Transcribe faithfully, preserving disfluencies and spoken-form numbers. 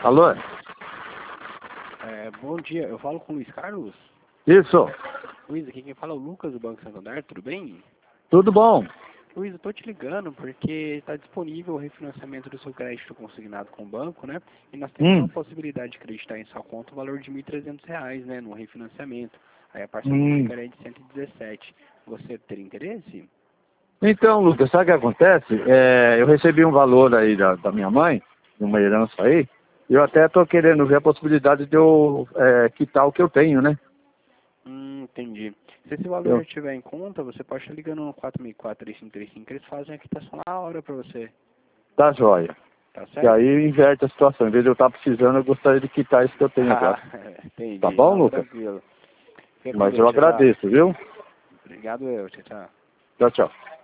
Alô? É, bom dia, eu falo com o Luiz Carlos? Isso. Luiz, aqui quem fala é o Lucas do Banco Santander, tudo bem? Tudo bom? Luiz, eu tô te ligando porque está disponível o refinanciamento do seu crédito consignado com o banco, né? E nós temos Hum. a possibilidade de creditar em sua conta o valor de mil e trezentos reais, né, no refinanciamento. Aí a parceria Hum. ficaria de cento e dezessete. Você teria interesse? Então, Lucas, sabe o que acontece? É, eu recebi um valor aí da, da minha mãe, de uma herança aí, e eu até estou querendo ver a possibilidade de eu é, quitar o que eu tenho, né? Hum, entendi. Se esse valor já Eu, estiver em conta, você pode estar ligando no quatro seis quatro, três cinco três cinco, eles fazem a quitação na hora para você. tá joia. Tá E certo? aí inverte a situação. Em vez de eu estar precisando, eu gostaria de quitar isso que eu tenho Ah, agora. Tá entendi. bom, Não, Lucas? tranquilo. Fica com Mas Deus, eu tchau, tchau. agradeço, viu? Obrigado eu, tchau, tchau. Tchau, tchau.